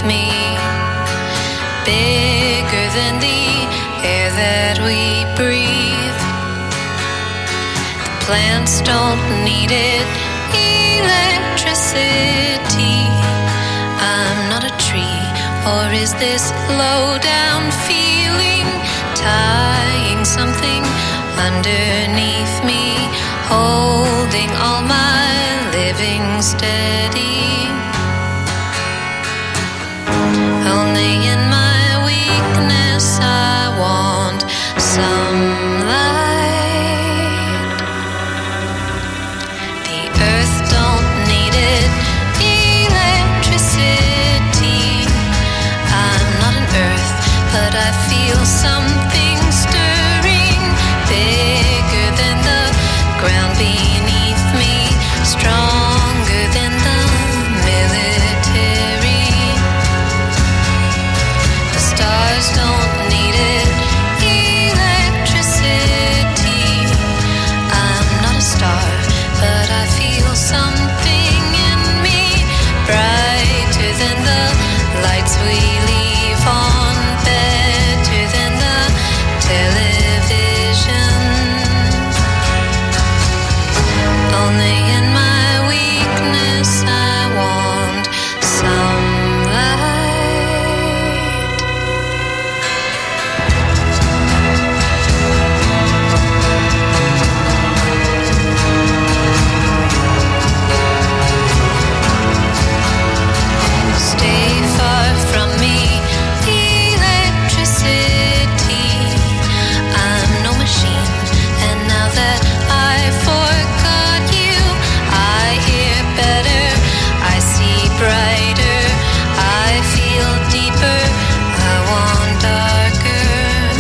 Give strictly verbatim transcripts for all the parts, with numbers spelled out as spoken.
me, bigger than the air that we breathe. The plants don't need it, electricity. I'm not a tree, or is this low down feeling tying something underneath me, holding all my living steady? Only in my weakness I want some light. The earth don't need it, electricity. I'm not an earth, but I feel something stirring, bigger than the ground beneath me, stronger than the military. The stars don't need it, electricity. I'm not a star, but I feel something in me, brighter than the lights we leave on, better than the television. Only in my weakness I want some light. Stay far from me, electricity. I'm no machine, and now that I forgot you, I hear better, I see brighter, I feel deeper, I want darker.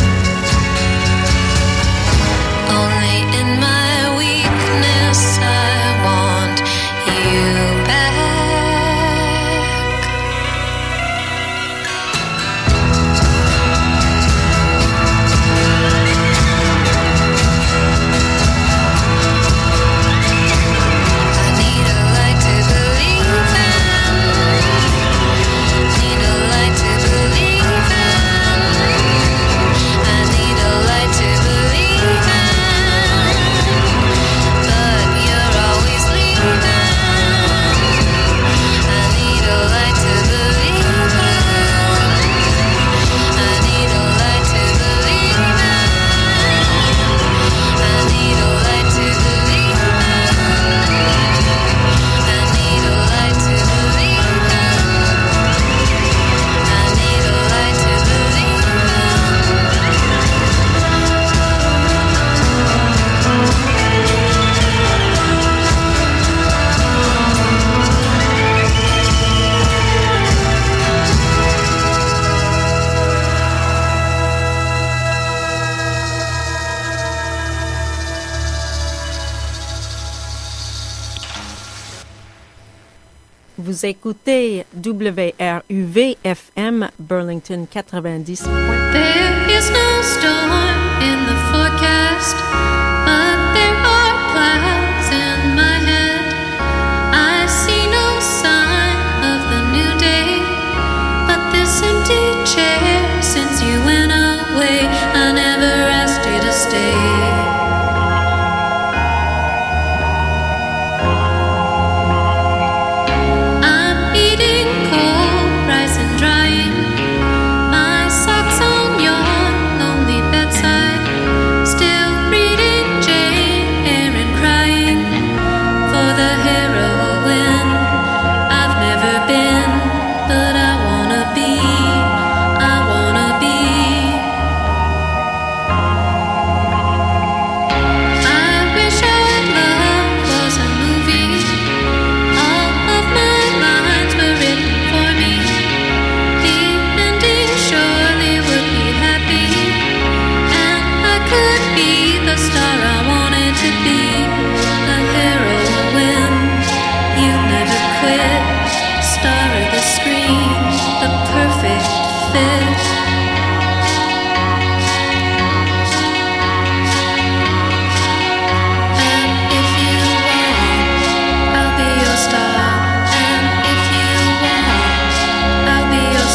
Only in my weakness I want you back. I need a light to believe in. Need a light to believe in. I need a light to believe in. But you're always leaving. I need a light to believe in. I need a light to believe in. I need a light to believe in. I need a light to believe in. I need a light to believe Vous écoutez W R U V F M Burlington quatre-vingt-dix point un. There is no storm in the forecast, but there are clouds in my head. I see no sign of the new day, but this empty chair, since you went away, I never asked you to stay. I'm eating cold rice and drying my socks on your lonely bedside, still reading Jane Eyre and crying for the heroine I've never been, but I wanna be, I wanna be. I wish our love was a movie. All of my lines were written for me. The ending surely would be happy, and I could be the star I wanted to be, the heroine. You never quit, star of the screen, the perfect fit. And if you want, I'll be your star. And if you want, I'll be your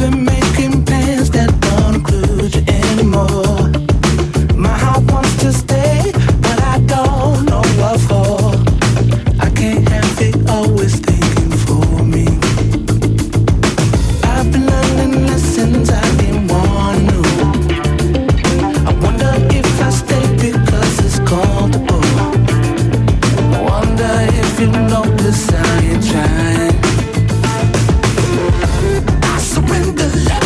been making plans that don't include you anymore. My heart wants to stay, but I don't know what for. I can't have it always thinking for me. I've been learning lessons I didn't want to know. I wonder if I stay because it's comfortable. I wonder if you notice I ain't trying. I surrender.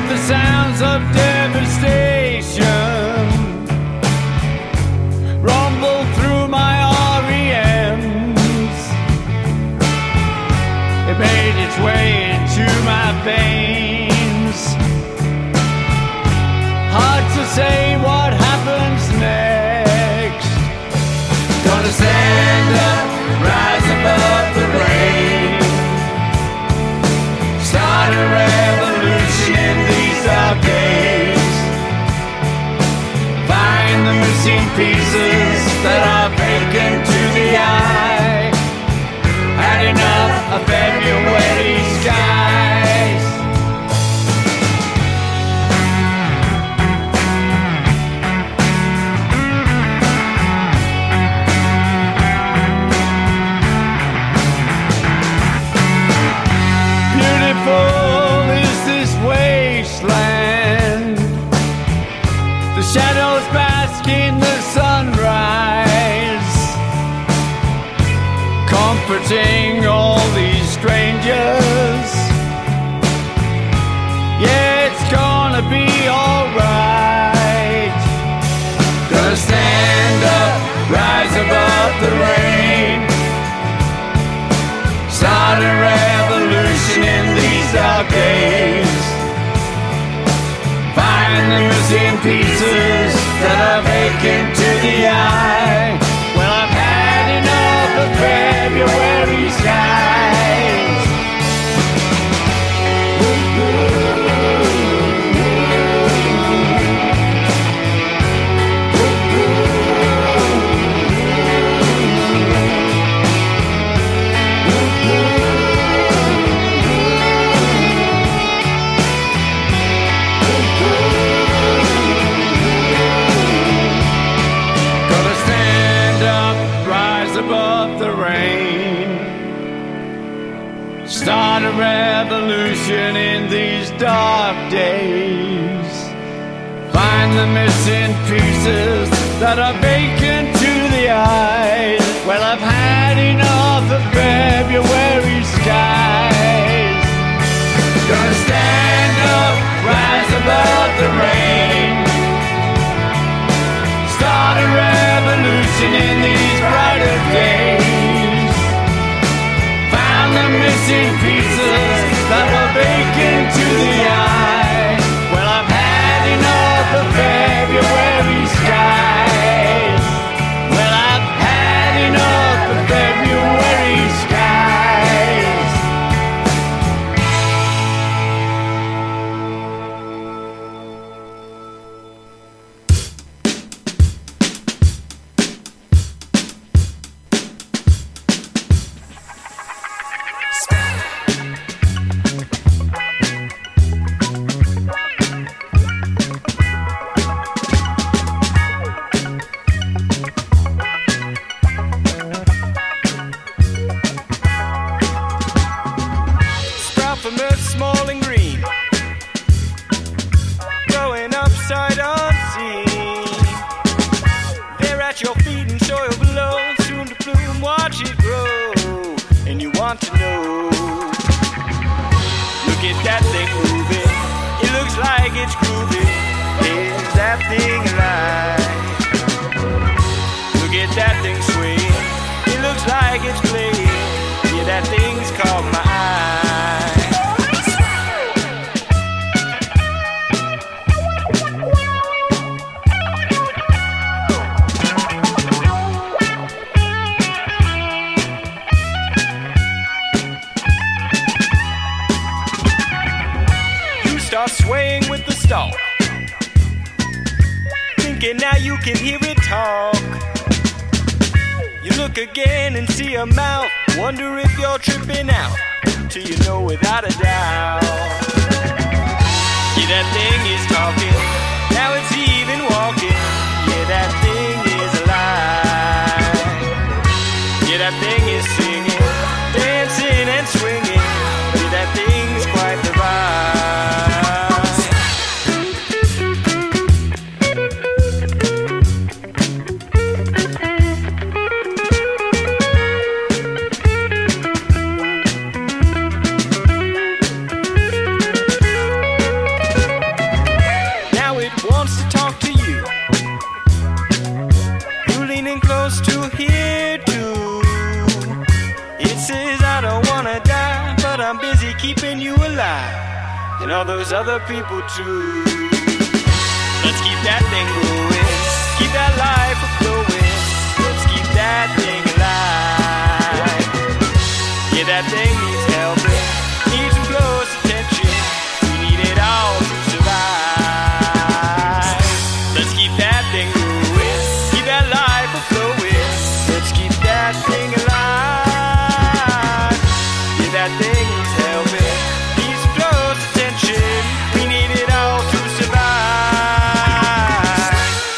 the sounds of devastation rumble through my R E Ms. It made its way into my veins. Hard to say what happens next. Gonna stand up, rise above the rain, start a revolution in these dark days. Find the missing pieces that are vacant to the eye. Had enough of February skies. Beautiful is this wasteland. The shadows bask in the sunrise, comforting all these strangers. Yeah, it's gonna be alright. Gonna stand up, rise above the rain, start a revolution in these dark days. Find the missing pieces that are vacant to the eye. Well, I've had enough of February skies. Above the rain, start a revolution in these dark days. Find the missing pieces that are vacant to the eyes. Well, I've had enough of February skies. Gonna stand up, rise above the rain, start a revolution in these brighter days. Found the missing pieces that were vacant to the eye. Well, I've had enough of February skies. Well, I've had enough of February skies. all those other people too. Let's keep that thing going, keep that life flowing. Let's keep that thing alive. Yeah, that thing needs helping, needs some close attention. We need it all to survive. Let's keep that thing going, keep that life flowing. Let's keep that thing alive. Yeah, that thing needs helping, needs some close attention. We need it all to survive.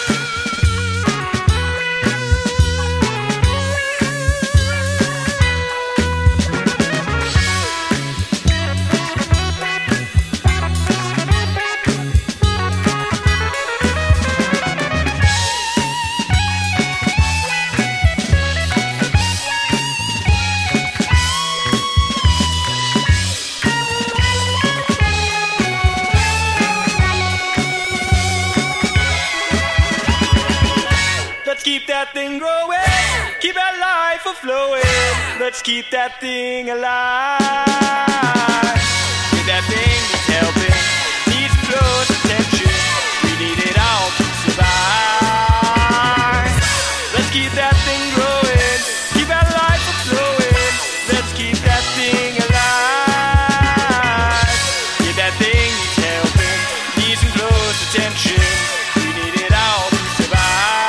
Let's keep that thing growing, keep that life a-flowing. Let's keep that thing alive. Yeah, that thing needs helping, needs close attention. We need it all to survive. Let's keep that thing growing, keep that life a-flowing. Let's keep that thing alive. Yeah, that thing needs helping, needs some close attention. We need it all to survive.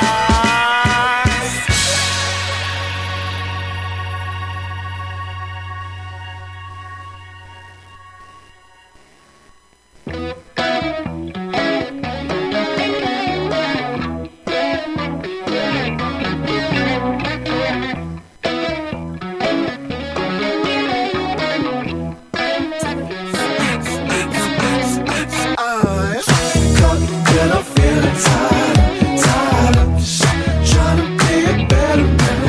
Then I'm feeling tired, tired of trying to be a better man.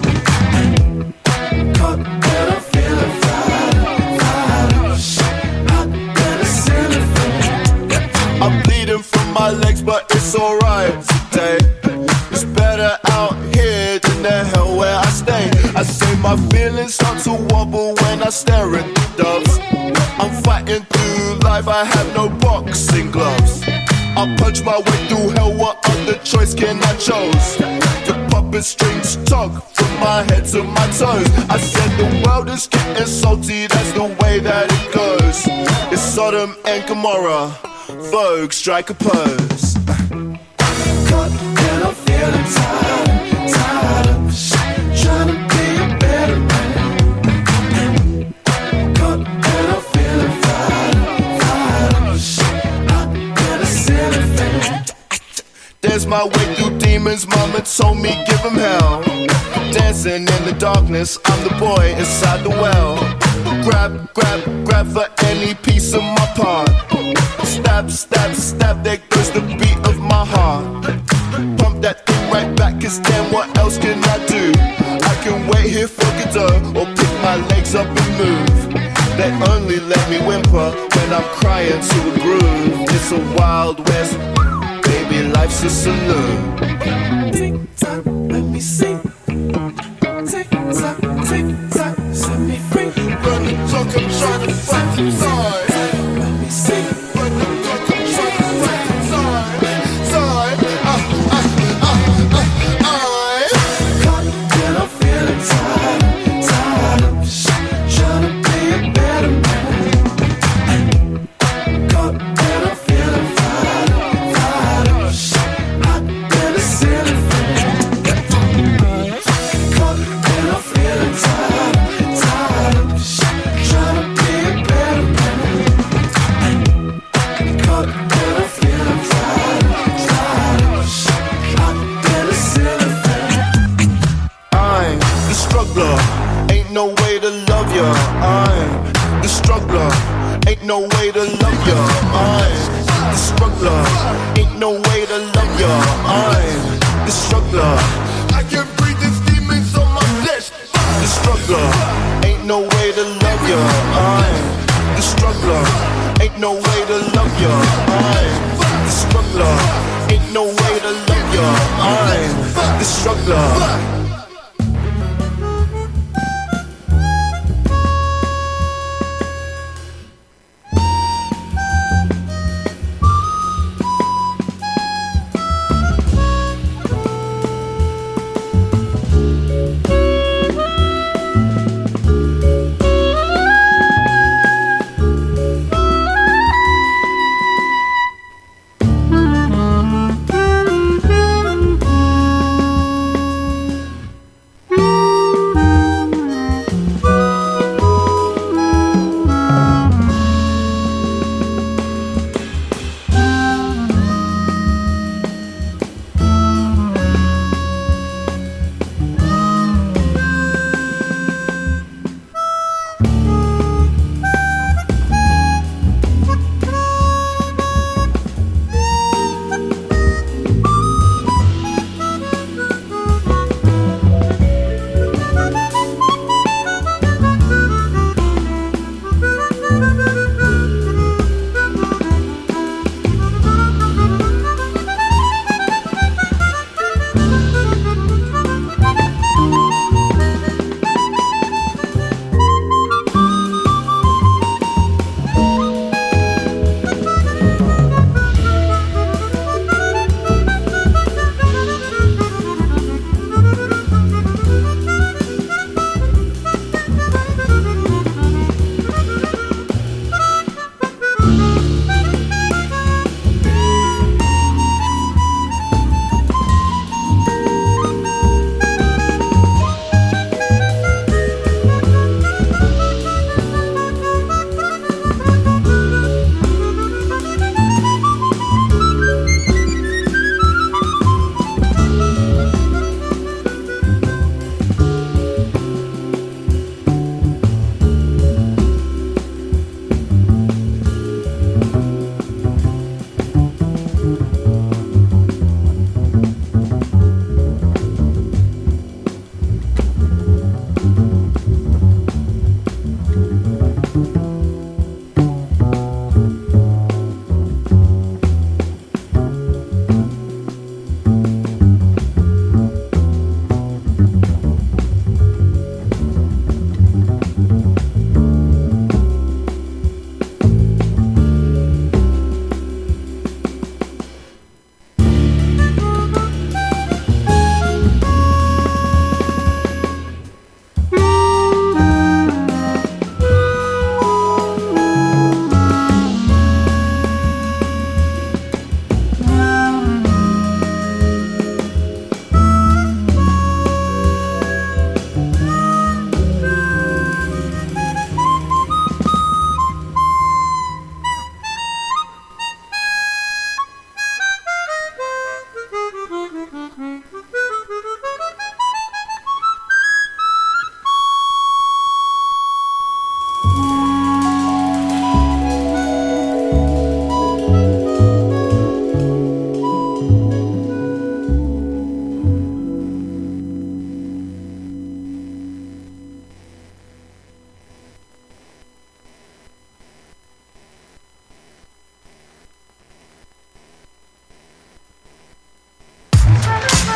Caught when I'm feeling fired, fired of hot than a ceiling fan. I'm bleeding from my legs, but it's alright today. It's better out here than the hell where I stay. I say my feelings start to wobble when I stare at the doves. I'm fighting through life, I have no boxing gloves. I punch my way through hell, what other choice can I choose? The puppet strings tug from my head to my toes. I said the world is getting salty, that's the way that it goes. It's Sodom and Gomorrah, Vogue, strike a pose. Caught when I'm feeling tired, tired of trying to be a better man. Caught when I'm feeling fired, fired of hot than a ceiling fan. There's my way through demons, mama told me give them hell. Dancing in the darkness, I'm the boy inside the well. Grab, grab, grab for any piece of my part. Stab, stab, stab, there goes the beat of my heart. Pump that thing right back, cause then what else can I do? I can wait here for Godot, or pick my legs up and move. They only let me whimper when I'm crying to a groove. It's a wild west, baby, life's a saloon. Tick tock, let me sing. Tick tock, tick tock, set me free. Run the clock, I'm trying to fight the time. Let me sing. Run the clock, I'm trying to fight the time. Time, ah, ah, ah, ah, ah. Caught when I'm feeling tired, tired of trying to be a better man. Caught when I'm feeling fired, fired of hot than a ceiling fan. Caught when I'm feeling tired, tired of trying to be a better man. Caught when I'm feeling fired, fired of hot than a ceiling fan. I'm the struggler, ain't no way to love ya. I'm the struggler, ain't no way to love ya. I'm the struggler, ain't no way to love ya. I'm the struggler, I can breathe these demons on my flesh. The struggler, ain't no way to love ya. I'm the struggler, ain't no way to love ya. I'm the struggler, ain't no way to love ya. I'm the struggler.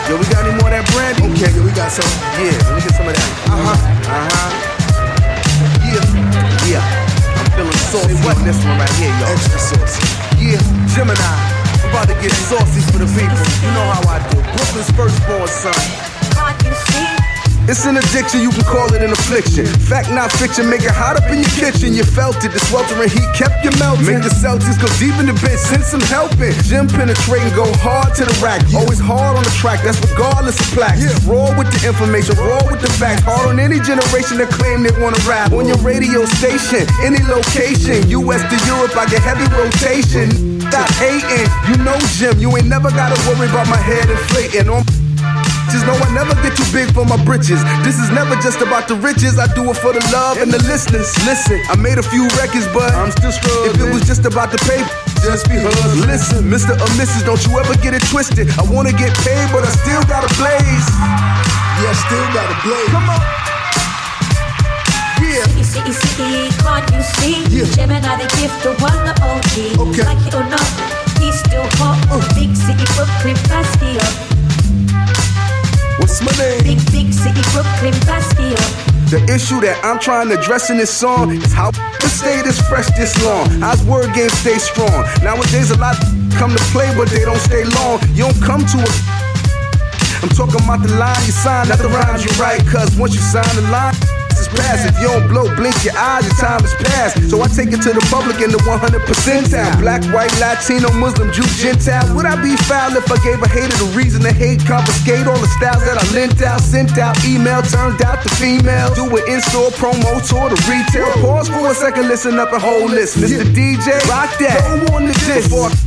Yo, we got any more of that brandy? Okay, yo, we got some. Yeah, let me get some of that. Uh-huh, uh-huh. Yeah, yeah. I'm feeling saucy on this one right here, y'all. Extra saucy. Yeah, Gemini. I'm about to get saucy for the people. You know how I do. Brooklyn's firstborn son. Can't you see? It's an addiction, you can call it an affliction. Fact, not fiction, make it hot up in your kitchen. You felt it, the sweltering heat kept you melting. Make the Celtics go deep in the bench, send some help in. Gym penetrating, go hard to the rack. Always hard on the track, that's regardless of plaques. Raw with the information, raw with the facts. Hard on any generation that claim they wanna rap. On your radio station, any location. U S to Europe, I get heavy rotation. Stop hating, you know Jim. You ain't never gotta worry about my head inflating. On just know I never get too big for my britches. This is never just about the riches. I do it for the love and the listeners. Listen, I made a few records, but I'm still struggling. If it was just about the paper, just be hustling. Listen, Mister or Missus, don't you ever get it twisted. I wanna get paid, but I still gotta blaze. Yeah, I still gotta blaze. Come on. Yeah. City, city, city, can't you see? Yeah. Gemini, the gift, the one, the O G. Okay. Like it or not, he's still hot. Uh. Big city, Brooklyn, Bastion. What's my name? Big, big city, Brooklyn, Bastion. The issue that I'm trying to address in this song is how to stay this fresh this long. How's word game stay strong? Nowadays a lot come to play, but they don't stay long. You don't come to a I'm talking about the line you sign, not the rhymes you write. Cause once you sign the line, it's past. If you don't blow, blink your eyes, your time is past. So I take it to the public in the one hundred percentile. Black, white, Latino, Muslim, Jew, Gentile. Would I be foul if I gave a hater the reason to hate? Confiscate all the styles that I lent out, sent out, email, turned out to female. Do it in-store, promo, tour to retail. Pause for a second, listen up and hold this. Mister D J, rock that. Go on to this.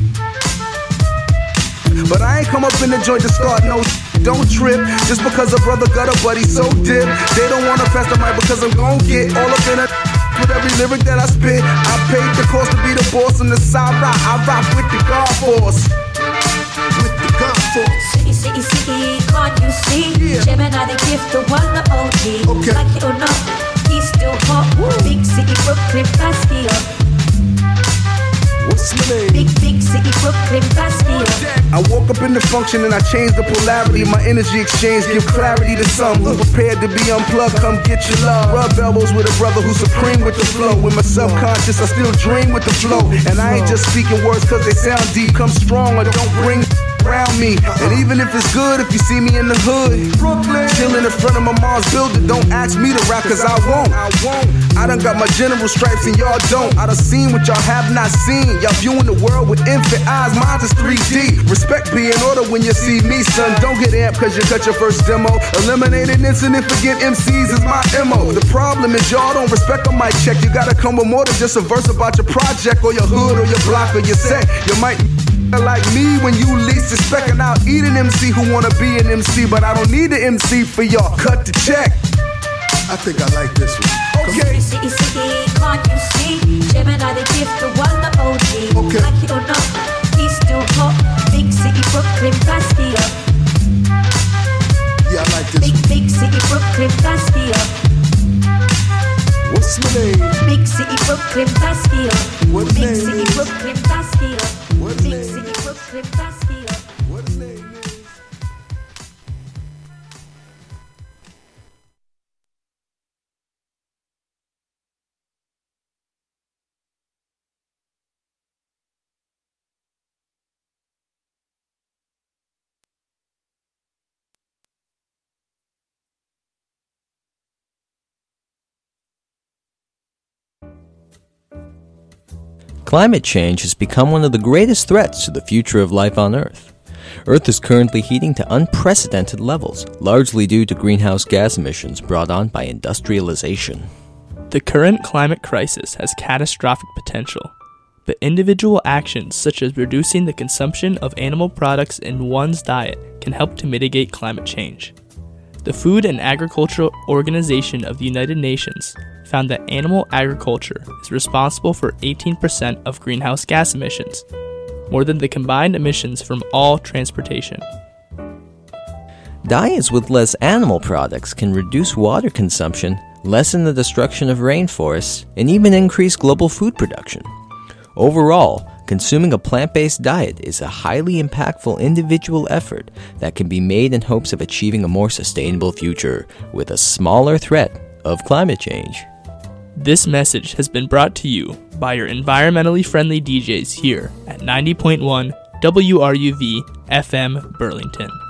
But I ain't come up in the joint to start no sh- Don't trip, just because a brother got a buddy so dip. They don't wanna pass the mic because I'm gon' get all up in it with every lyric that I spit. I paid the cost to be the boss on the side rock. I rock with the God Force. With the God Force. City, city, city, can't you see? Yeah. Gemini, the gift, the one, the O G. Okay. Like it or not, he's still hot. Big city, Brooklyn, Bastion. What's my name? Big, big city, Brooklyn, Bastion. I woke up in the function and I changed the polarity. My energy exchange give clarity to some who prepared to be unplugged. Come get your love. Rub elbows with a brother who's supreme with the flow. With my subconscious, I still dream with the flow. And I ain't just speaking words cause they sound deep. Come strong or don't bring around me. And even if it's good, if you see me in the hood, Brooklyn, chilling in front of my mom's building, don't ask me to rap cause I won't. I won't. I done got my general stripes and y'all don't. I done seen what y'all have not seen. Y'all viewing the world with infant eyes, mine's is three D. Respect be in order when you see me, son. Don't get amped cause you cut your first demo. Eliminate an incident, forget M Cs is my M O. The problem is y'all don't respect a mic check. You gotta come with more than just a verse about your project or your hood or your block or your set. You might like me when you least expect, and I'll eat an M C who wanna be an M C, but I don't need an M C for y'all. Cut the check. I think I like this one. Okay. City, city, can't you see? Gemini, the gift, the one, the O G. Okay. Like it or not, he's still hot. Big city, Brooklyn, Bastion. Yeah, I like this Big, one. big city, Brooklyn, Bastion. What's my name? Big city, Brooklyn, Bastion. What his Big name city, is? Brooklyn, Bastion. What his Big name city, is? Brooklyn, Bastion. What his name is? Climate change has become one of the greatest threats to the future of life on Earth. Earth is currently heating to unprecedented levels, largely due to greenhouse gas emissions brought on by industrialization. The current climate crisis has catastrophic potential, but individual actions such as reducing the consumption of animal products in one's diet can help to mitigate climate change. The Food and Agriculture Organization of the United Nations found that animal agriculture is responsible for eighteen percent of greenhouse gas emissions, more than the combined emissions from all transportation. Diets with less animal products can reduce water consumption, lessen the destruction of rainforests, and even increase global food production. Overall, consuming a plant-based diet is a highly impactful individual effort that can be made in hopes of achieving a more sustainable future with a smaller threat of climate change. This message has been brought to you by your environmentally friendly D Js here at ninety point one W R U V F M Burlington.